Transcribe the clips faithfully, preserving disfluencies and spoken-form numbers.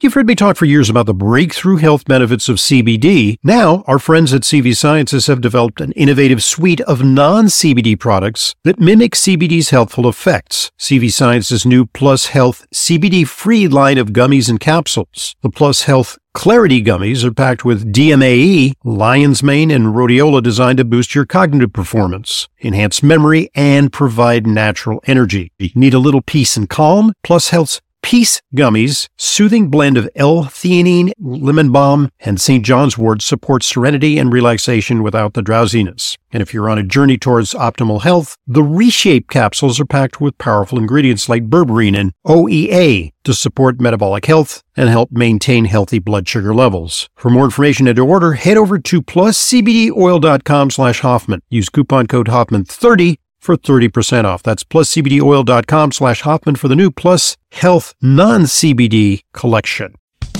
You've heard me talk for years about the breakthrough health benefits of C B D. Now, our friends at C V Sciences have developed an innovative suite of non-C B D products that mimic C B D's healthful effects. C V Sciences' new Plus Health C B D-free line of gummies and capsules. The Plus Health Clarity gummies are packed with D M A E, lion's mane, and rhodiola designed to boost your cognitive performance, enhance memory, and provide natural energy. You need a little peace and calm? Plus Health's Peace Gummies, soothing blend of L-theanine, lemon balm, and Saint John's wort supports serenity and relaxation without the drowsiness. And if you're on a journey towards optimal health, the Reshape capsules are packed with powerful ingredients like berberine and O E A to support metabolic health and help maintain healthy blood sugar levels. For more information and to order, head over to plus c b d oil dot com slash Hoffman. Use coupon code Hoffman thirty for thirty percent off. That's plus c b d oil dot com slash Hoffman for the new Plus Health non-C B D collection.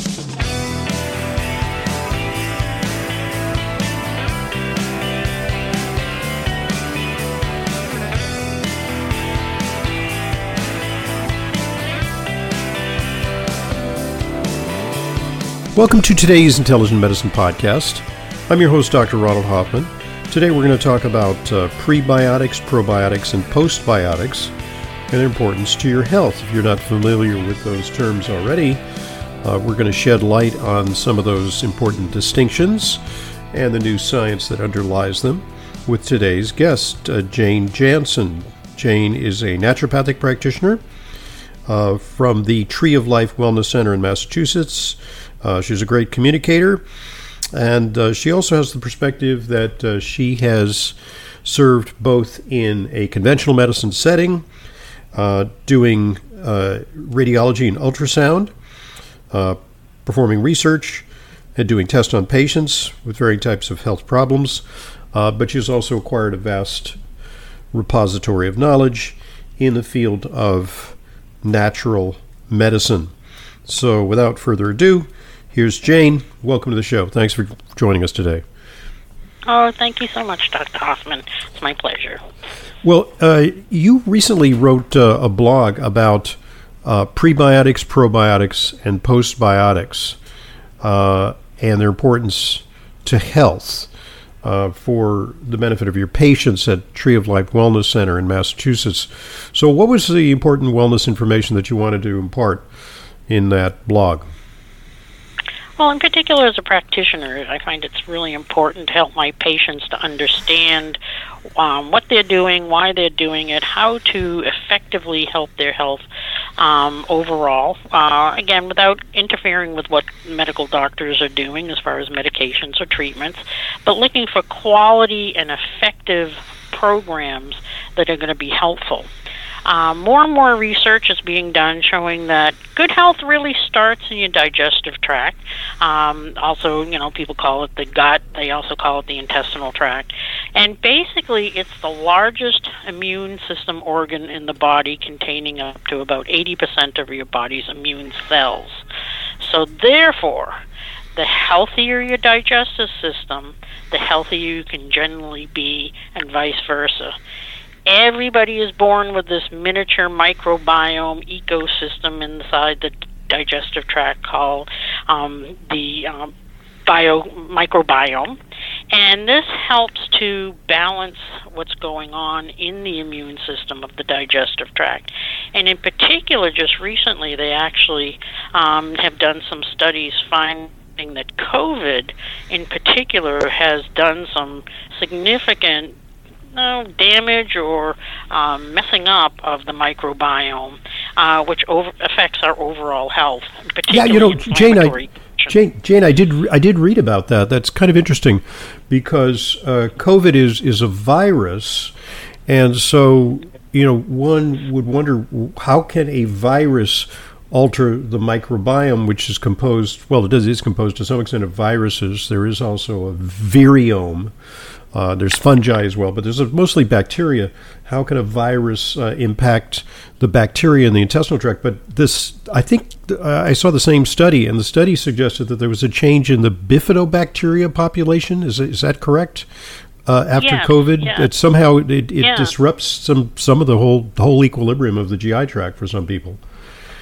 Welcome to today's Intelligent Medicine Podcast. I'm your host, Doctor Ronald Hoffman. Today we're going to talk about uh, prebiotics, probiotics, and postbiotics and their importance to your health. If you're not familiar with those terms already, uh, we're going to shed light on some of those important distinctions and the new science that underlies them with today's guest, uh, Jane Jansen. Jane is a naturopathic practitioner uh, from the Tree of Life Wellness Center in Massachusetts. Uh, she's a great communicator. And uh, she also has the perspective that uh, she has served both in a conventional medicine setting, uh, doing uh, radiology and ultrasound, uh, performing research, and doing tests on patients with varying types of health problems. Uh, but she's also acquired a vast repository of knowledge in the field of natural medicine. So without further ado, here's Jane. Welcome to the show. Thanks for joining us today. Oh, thank you so much, Doctor Hoffman. It's my pleasure. Well, uh, you recently wrote uh, a blog about uh, prebiotics, probiotics, and postbiotics uh, and their importance to health uh, for the benefit of your patients at Tree of Life Wellness Center in Massachusetts. So what was the important wellness information that you wanted to impart in that blog? Well, in particular, as a practitioner, I find it's really important to help my patients to understand um, what they're doing, why they're doing it, how to effectively help their health um, overall. Uh, again, without interfering with what medical doctors are doing as far as medications or treatments, but looking for quality and effective programs that are going to be helpful. Um, more and more research is being done showing that good health really starts in your digestive tract. Um, also, you know, people call it the gut. They also call it the intestinal tract. And basically, it's the largest immune system organ in the body, containing up to about eighty percent of your body's immune cells. So therefore, the healthier your digestive system, the healthier you can generally be, and vice versa. Everybody is born with this miniature microbiome ecosystem inside the digestive tract called um, the um, bio microbiome, and this helps to balance what's going on in the immune system of the digestive tract. And in particular, just recently, they actually um, have done some studies finding that COVID, in particular, has done some significant No damage or um, messing up of the microbiome, uh, which over affects our overall health. Yeah, you know, Jane, I, Jane, Jane, I did, I did read about that. That's kind of interesting, because uh, COVID is is a virus, and so you know, one would wonder, how can a virus alter the microbiome, which is composed? Well, it is, is composed to some extent of viruses. There is also a viriome. Uh, there's fungi as well, but there's mostly bacteria. How can a virus uh, impact the bacteria in the intestinal tract? But this, I think, uh, I saw the same study, and the study suggested that there was a change in the bifidobacteria population. Is is that correct? Uh, after yes, COVID, yes. that somehow it, it yeah. disrupts some some of the whole the whole equilibrium of the G I tract for some people.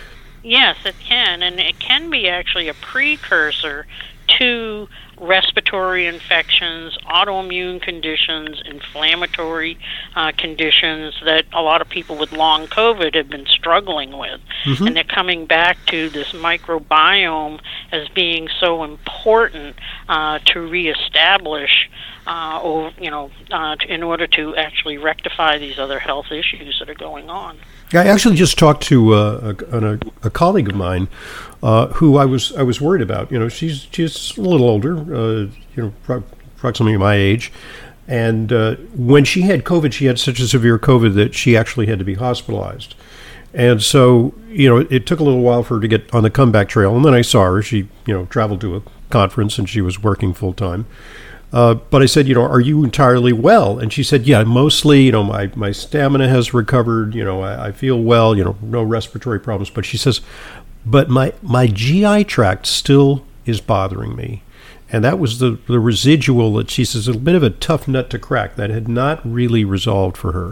Yes, it can, and it can be actually a precursor to respiratory infections, autoimmune conditions, inflammatory uh, conditions that a lot of people with long COVID have been struggling with. Mm-hmm. And they're coming back to this microbiome as being so important uh, to reestablish, uh, or, you know, uh, in order to actually rectify these other health issues that are going on. I actually just talked to uh, a, a, a colleague of mine uh, who I was I was worried about. You know, she's she's a little older, uh, you know, pro- approximately my age, and uh, when she had COVID, she had such a severe COVID that she actually had to be hospitalized. And so, you know, it took a little while for her to get on the comeback trail. And then I saw her. She, you know, traveled to a conference and she was working full time. Uh, but I said, you know, are you entirely well? And she said, yeah, mostly, you know, my, my stamina has recovered. You know, I, I feel well, you know, no respiratory problems. But she says, but my, my G I tract still is bothering me. And that was the, the residual that she says, a bit of a tough nut to crack that had not really resolved for her.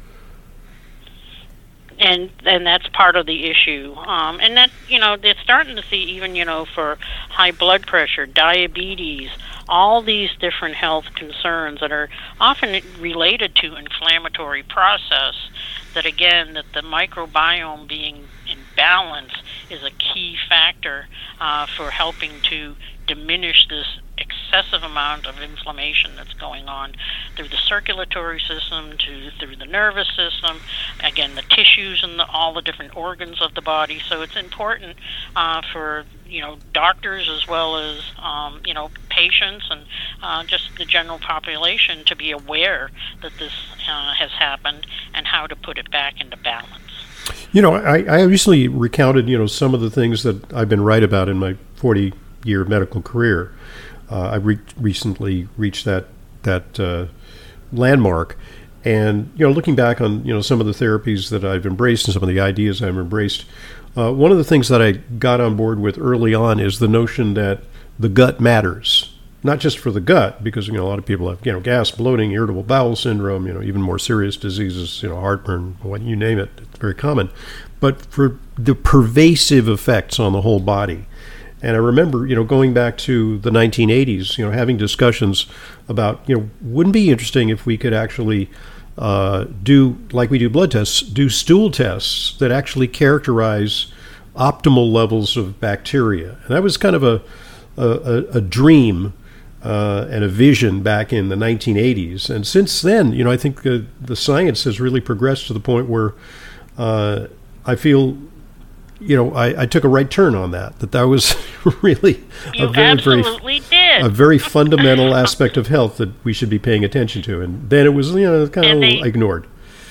And and that's part of the issue. Um, and that, you know, they're starting to see even, you know, for high blood pressure, diabetes, all these different health concerns that are often related to inflammatory process, that again, that the microbiome being in balance is a key factor uh, for helping to diminish this excessive amount of inflammation that's going on through the circulatory system, to through the nervous system, again, the tissues and the, all the different organs of the body. So it's important uh, for, you know, doctors as well as, um, you know, patients and uh, just the general population to be aware that this uh, has happened and how to put it back into balance. You know, I, I recently recounted, you know, some of the things that I've been right about in my forty-year medical career. Uh, I re- recently reached that that uh, landmark, and you know, looking back on you know some of the therapies that I've embraced and some of the ideas I've embraced, uh, one of the things that I got on board with early on is the notion that the gut matters, not just for the gut, because you know a lot of people have you know gas, bloating, irritable bowel syndrome, you know even more serious diseases, you know heartburn, what you name it, it's very common, but for the pervasive effects on the whole body. And I remember, you know, going back to the nineteen eighties, you know, having discussions about, you know, wouldn't it be interesting if we could actually uh, do, like we do blood tests, do stool tests that actually characterize optimal levels of bacteria. And that was kind of a a, a dream uh, and a vision back in the nineteen eighties. And since then, you know, I think the, the science has really progressed to the point where uh, I feel you know, I, I took a right turn on that, that that was really you a very, absolutely very, did. a very fundamental aspect of health that we should be paying attention to. And then it was, you know, kind of they, ignored.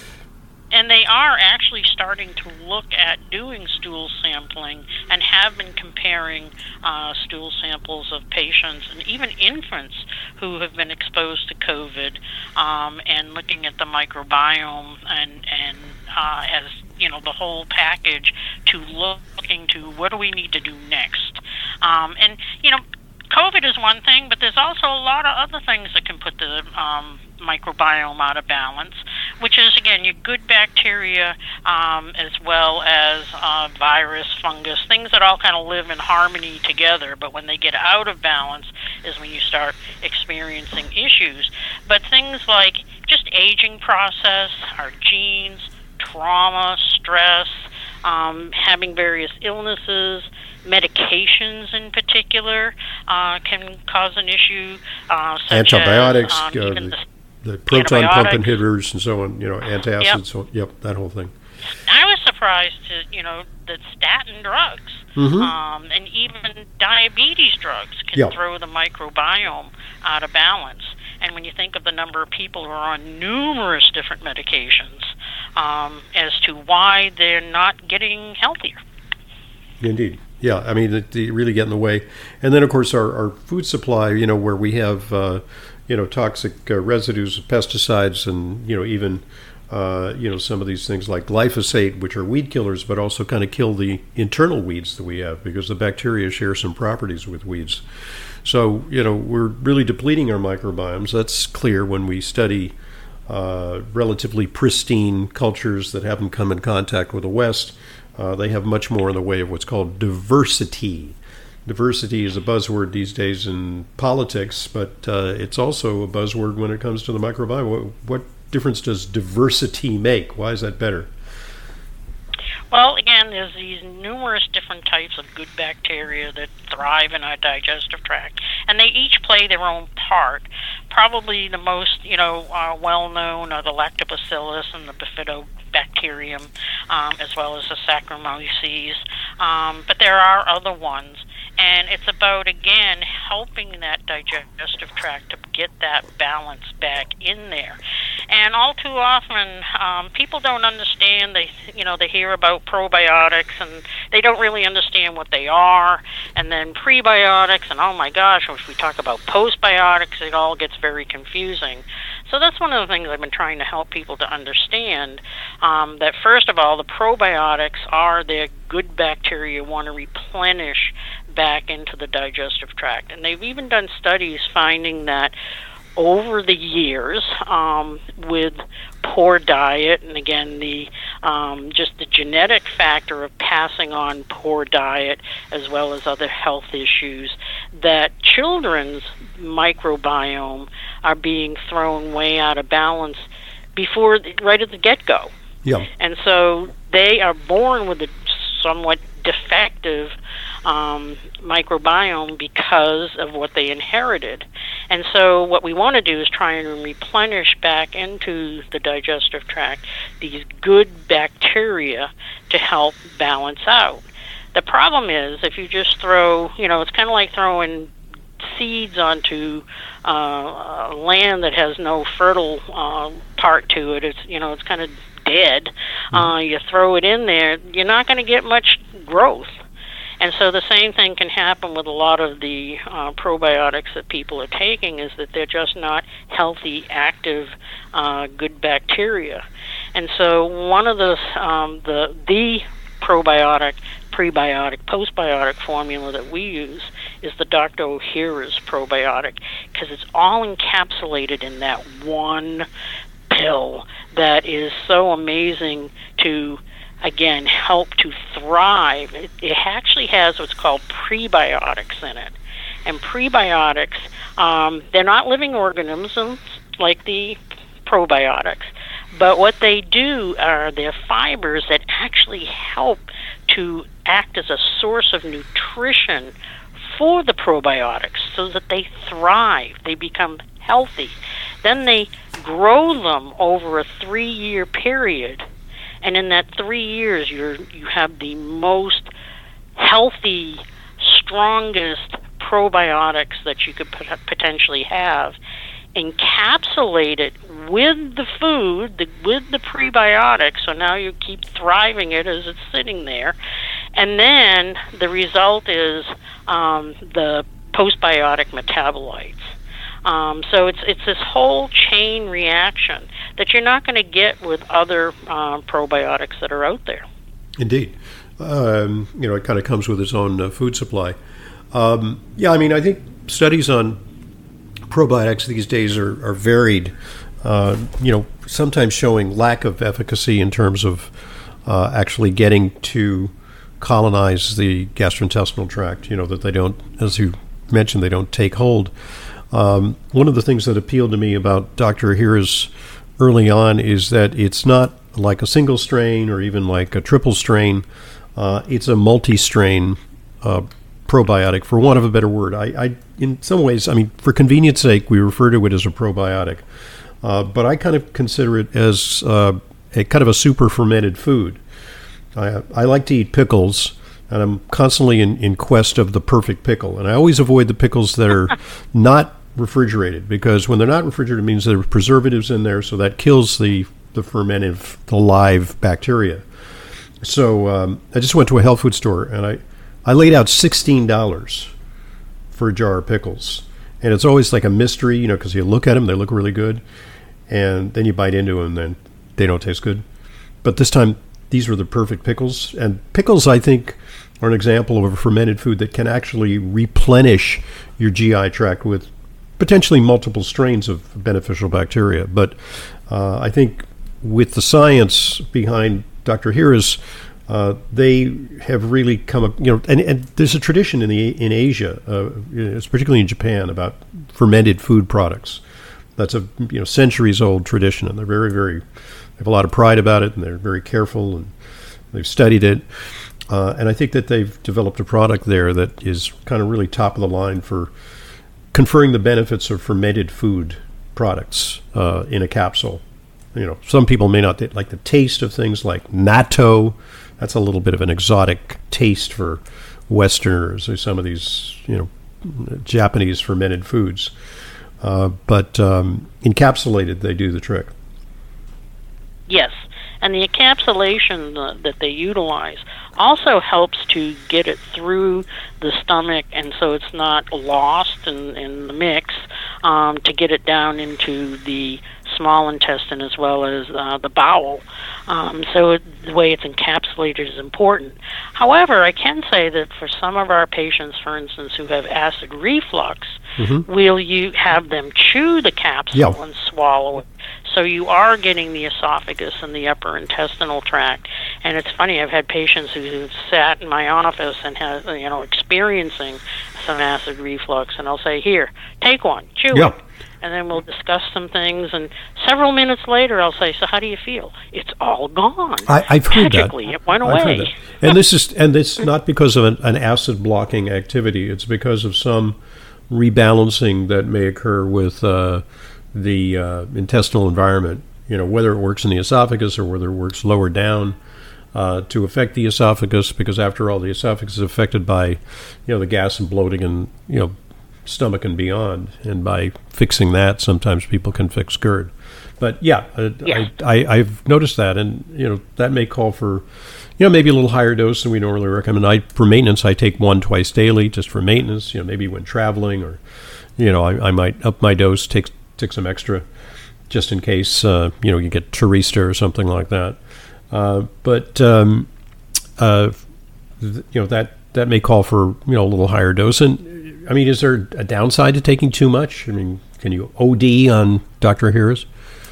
And they are actually starting to look at doing stool sampling and have been comparing uh, stool samples of patients and even infants who have been exposed to COVID um, and looking at the microbiome and, and uh, as you know, the whole package to looking to what do we need to do next. Um, and, you know, COVID is one thing, but there's also a lot of other things that can put the um, microbiome out of balance, which is, again, your good bacteria um, as well as uh, virus, fungus, things that all kind of live in harmony together. But when they get out of balance is when you start experiencing issues. But things like just aging process, our genes, trauma, stress, um, having various illnesses, medications in particular uh, can cause an issue. Uh, such Antibiotics, as, um, uh, even the, the, the proton pump inhibitors and so on, you know, antacids, yep. so, yep, that whole thing. I was surprised to, you know, that statin drugs mm-hmm. um, and even diabetes drugs can yep. throw the microbiome out of balance. And when you think of the number of people who are on numerous different medications um, as to why they're not getting healthier. Indeed. Yeah, I mean, they, they really get in the way. And then, of course, our, our food supply, you know, where we have, uh, you know, toxic uh, residues of pesticides and, you know, even, uh, you know, some of these things like glyphosate, which are weed killers, but also kind of kill the internal weeds that we have because the bacteria share some properties with weeds. So, you know, we're really depleting our microbiomes. That's clear when we study uh, relatively pristine cultures that haven't come in contact with the West. Uh, they have much more in the way of what's called diversity. Diversity is a buzzword these days in politics, but uh, it's also a buzzword when it comes to the microbiome. What, what difference does diversity make? Why is that better? Well, again, there's these numerous different types of good bacteria that thrive in our digestive tract, and they each play their own part. Probably the most, you know, uh, well-known are the Lactobacillus and the Bifidobacterium, um, as well as the Saccharomyces, um, but there are other ones. And it's about, again, helping that digestive tract to get that balance back in there. And all too often, um, people don't understand. They, you know, they hear about probiotics, and they don't really understand what they are. And then prebiotics, and oh my gosh, if we talk about postbiotics, it all gets very confusing. So that's one of the things I've been trying to help people to understand, um, that first of all, the probiotics are their good bacteria want to replenish back into the digestive tract. And they've even done studies finding that over the years, um, with poor diet, and again, the um, just the genetic factor of passing on poor diet, as well as other health issues, that children's microbiome are being thrown way out of balance before, right at the get-go. Yeah. And so they are born with a somewhat defective um, microbiome because of what they inherited. And so what we want to do is try and replenish back into the digestive tract these good bacteria to help balance out. The problem is if you just throw, you know, it's kind of like throwing seeds onto uh, land that has no fertile uh, part to it. It's, you know, it's kind of dead. Uh, you throw it in there, you're not going to get much growth. And so the same thing can happen with a lot of the uh, probiotics that people are taking, is that they're just not healthy, active, uh, good bacteria. And so one of the um, the the probiotic, prebiotic, postbiotic formula that we use is the Doctor Ohhira's probiotic, because it's all encapsulated in that one pill that is so amazing to, again, help to thrive. It, it actually has what's called prebiotics in it. And prebiotics, um, they're not living organisms like the probiotics, but what they do are they're fibers that actually help to act as a source of nutrition for the probiotics so that they thrive, they become healthy. Then they grow them over a three-year period, and in that three years you're, you have the most healthy, strongest probiotics that you could pot- potentially have, encapsulated with the food, the, with the prebiotics, so now you keep thriving it as it's sitting there. And then the result is um, the postbiotic metabolites. Um, so it's it's this whole chain reaction that you're not going to get with other uh, probiotics that are out there. Indeed. Um, you know, it kind of comes with its own uh, food supply. Um, yeah, I mean, I think studies on probiotics these days are, are varied, uh, you know, sometimes showing lack of efficacy in terms of uh, actually getting to colonize the gastrointestinal tract, you know, that they don't, as you mentioned, they don't take hold. Um, one of the things that appealed to me about Doctor Ohhira's early on is that it's not like a single strain or even like a triple strain. Uh, it's a multi-strain uh, probiotic, for want of a better word. I, I, in some ways, I mean, for convenience sake, we refer to it as a probiotic. Uh, but I kind of consider it as uh, a kind of a super fermented food. I, I like to eat pickles, and I'm constantly in, in quest of the perfect pickle. And I always avoid the pickles that are not refrigerated, because when they're not refrigerated, it means there are preservatives in there, so that kills the, the fermentive, the live bacteria. So um, I just went to a health food store, and I, I laid out sixteen dollars for a jar of pickles. And it's always like a mystery, you know, because you look at them, they look really good, and then you bite into them, and then they don't taste good. But this time, these were the perfect pickles. And pickles, I think, are an example of a fermented food that can actually replenish your G I tract with potentially multiple strains of beneficial bacteria. But uh, I think with the science behind Doctor Ohhira's Uh, they have really come up, you know, and, and there's a tradition in the in Asia, uh, it's particularly in Japan, about fermented food products. That's a you know centuries old tradition, and they're very, very, they have a lot of pride about it, and they're very careful, and they've studied it. Uh, and I think that they've developed a product there that is kind of really top of the line for conferring the benefits of fermented food products uh, in a capsule. You know, some people may not like the taste of things like natto. That's a little bit of an exotic taste for Westerners, or some of these, you know, Japanese fermented foods. Uh, but um, encapsulated, they do the trick. Yes, and the encapsulation uh, that they utilize also helps to get it through the stomach, and so it's not lost in, in the mix, um, to get it down into the small intestine as well as uh, the bowel. Um, so it, the way it's encapsulated is important. However, I can say that for some of our patients, for instance, who have acid reflux, mm-hmm. we'll you have them chew the capsule yeah. and swallow it. So you are getting the esophagus and the upper intestinal tract. And it's funny, I've had patients who have sat in my office and have, you know, experiencing some acid reflux, and I'll say, here, take one, chew yeah. it. And then we'll discuss some things, and several minutes later I'll say, so how do you feel? It's all gone. I, I've heard Magically, that. It went I've away. Heard that. And this is and it's not because of an, an acid blocking activity. It's because of some rebalancing that may occur with uh, the uh, intestinal environment. You know, whether it works in the esophagus or whether it works lower down uh, to affect the esophagus, because after all, the esophagus is affected by, you know, the gas and bloating and, you know, stomach and beyond, and by fixing that, sometimes people can fix GERD. But yeah, uh, yeah. I, I, I've noticed that, and you know that may call for, you know, maybe a little higher dose than we normally recommend. I, for maintenance, I take one twice daily, just for maintenance. You know, maybe when traveling, or you know, I, I might up my dose, take take some extra, just in case uh, you know you get Turista or something like that. Uh, but um, uh, th- you know that that may call for you know a little higher dose. And I mean, is there a downside to taking too much? I mean, can you O D on Doctor Ohhira's?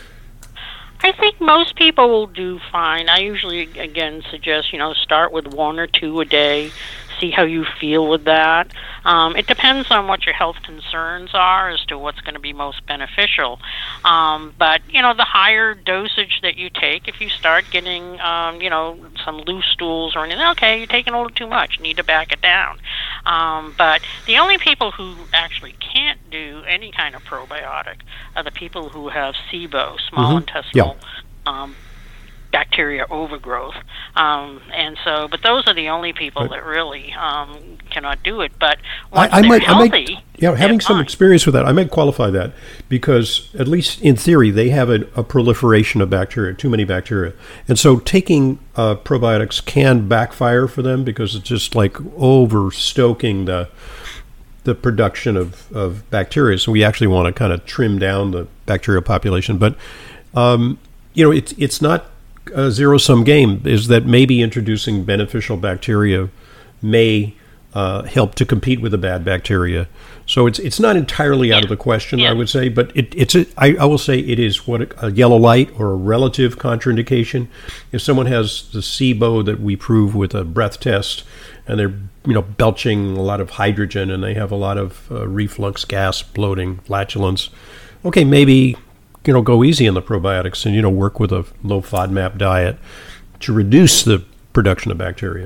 I think most people will do fine. I usually, again, suggest, you know, start with one or two a day, see how you feel with that. Um, it depends on what your health concerns are as to what's going to be most beneficial. Um, but, you know, the higher dosage that you take, if you start getting, um, you know, some loose stools or anything, okay, you're taking a little too much, you need to back it down. Um, but the only people who actually can't do any kind of probiotic are the people who have SIBO, small mm-hmm. intestinal yeah. um, bacteria overgrowth. Um, and so, but those are the only people that really um, cannot do it. But once I, I they're might, healthy, I might, yeah, having some fine. experience with that, I might qualify that, because at least in theory, they have a, a proliferation of bacteria, too many bacteria. And so taking uh, probiotics can backfire for them, because it's just like overstoking the the production of, of bacteria. So we actually want to kind of trim down the bacterial population. But, um, you know, it's it's not a zero-sum game, is that maybe introducing beneficial bacteria may uh, help to compete with the bad bacteria. So it's it's not entirely out yeah. of the question, yeah. I would say, but it, it's a, I, I will say it is what a yellow light or a relative contraindication. If someone has the SIBO that we prove with a breath test, and they're you know belching a lot of hydrogen, and they have a lot of uh, reflux, gas, bloating, flatulence, okay, maybe you know go easy on the probiotics and you know work with a low FODMAP diet to reduce the production of bacteria.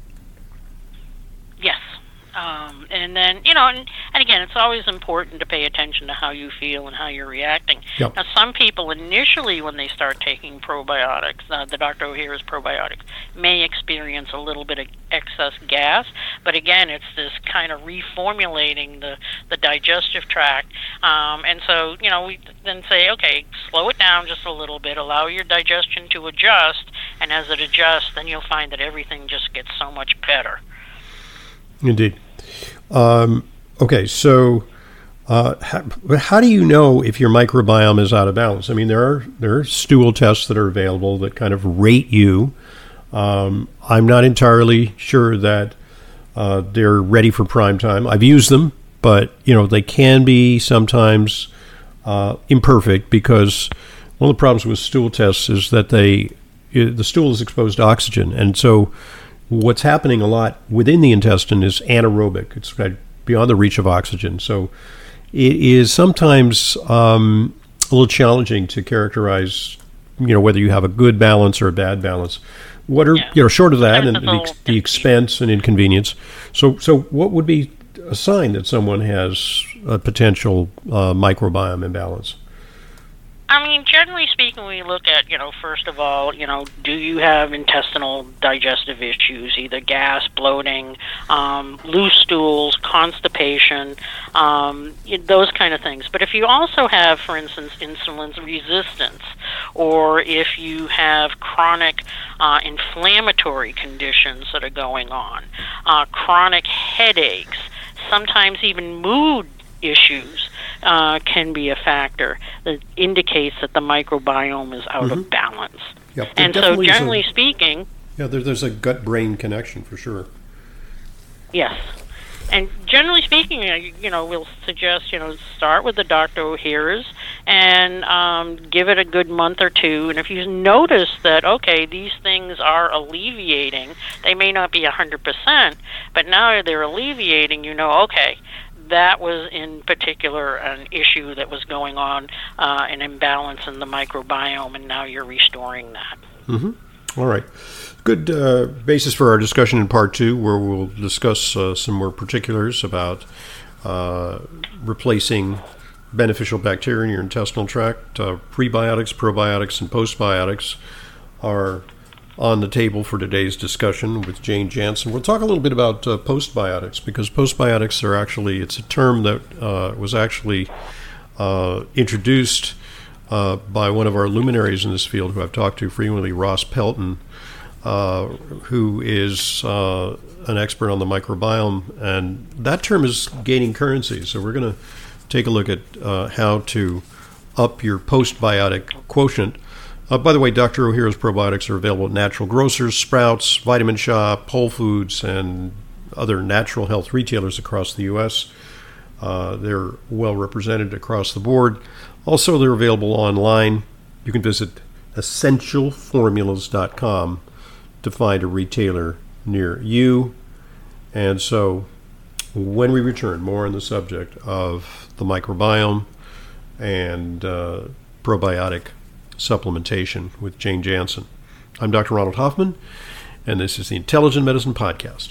Yes. Um, and then, you know, and, and again, it's always important to pay attention to how you feel and how you're reacting. Yep. Now, some people initially, when they start taking probiotics, uh, the Doctor Ohhira's probiotics, may experience a little bit of excess gas. But again, it's this kind of reformulating the, the digestive tract. Um, and so, you know, we then say, okay, slow it down just a little bit, allow your digestion to adjust, and as it adjusts, then you'll find that everything just gets so much better. Indeed. Um, okay, so uh, how, how do you know if your microbiome is out of balance? I mean, there are there are stool tests that are available that kind of rate you. Um, I'm not entirely sure that uh, they're ready for prime time. I've used them, but you know they can be sometimes uh, imperfect, because one of the problems with stool tests is that they it, the stool is exposed to oxygen, and so what's happening a lot within the intestine is anaerobic. It's right beyond the reach of oxygen. So it is sometimes um, a little challenging to characterize, you know, whether you have a good balance or a bad balance. What are, yeah. you know, short of that and the, the expense and inconvenience. So, so what would be a sign that someone has a potential uh, microbiome imbalance? I mean, generally speaking, we look at, you know, first of all, you know, do you have intestinal digestive issues, either gas, bloating, um, loose stools, constipation, um, those kind of things. But if you also have, for instance, insulin resistance, or if you have chronic uh, inflammatory conditions that are going on, uh, chronic headaches, sometimes even mood issues uh, can be a factor that indicates that the microbiome is out mm-hmm. of balance. Yep, and so generally a, speaking... Yeah, there, there's a gut-brain connection for sure. Yes. And generally speaking, you know, we'll suggest, you know, start with the Doctor O'Hare's and um, give it a good month or two. And if you notice that, okay, these things are alleviating, they may not be one hundred percent, but now they're alleviating, you know, okay, that was in particular an issue that was going on, uh, an imbalance in the microbiome, and now you're restoring that. Mm-hmm. All right. Good uh, basis for our discussion in part two, where we'll discuss uh, some more particulars about uh, replacing beneficial bacteria in your intestinal tract. Uh, prebiotics, probiotics, and postbiotics are on the table for today's discussion with Jane Jansen. We'll talk a little bit about uh, postbiotics, because postbiotics are actually, it's a term that uh, was actually uh, introduced uh, by one of our luminaries in this field who I've talked to frequently, Ross Pelton, uh, who is uh, an expert on the microbiome, and that term is gaining currency. So we're going to take a look at uh, how to up your postbiotic quotient. Uh, by the way, Doctor O'Hare's probiotics are available at natural grocers, Sprouts, Vitamin Shop, Whole Foods, and other natural health retailers across the U S Uh, they're well represented across the board. Also, they're available online. You can visit essential formulas dot com to find a retailer near you. And so, when we return, more on the subject of the microbiome and uh, probiotic supplementation with Jane Jansen. I'm Doctor Ronald Hoffman, and this is the Intelligent Medicine Podcast.